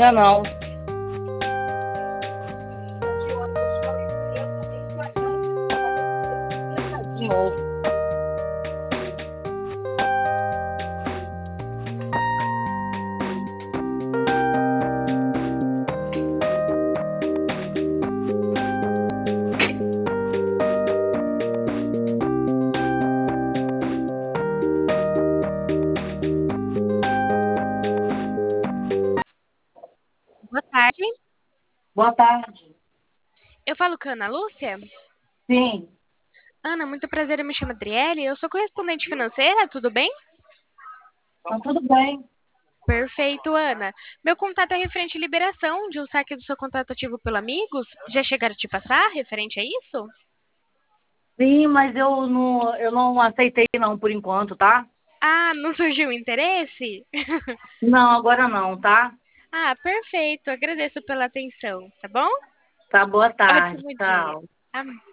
Não, não. De novo. Boa tarde. Boa tarde. Eu falo com a Ana Lúcia. Sim, Ana, muito prazer, eu me chamo Adriele. Eu sou correspondente financeira, tudo bem? tá tudo bem. Perfeito, Ana. Meu contato é referente à liberação de um saque do seu contrato ativo pelo Amigos. Já chegaram a te passar referente a isso? Sim, mas eu não aceitei não por enquanto, tá? Ah, não surgiu interesse? Não, agora não, tá? Ah, perfeito. Agradeço pela atenção, tá bom? Tá, boa tarde. Ótimo dia. Tchau. Amém.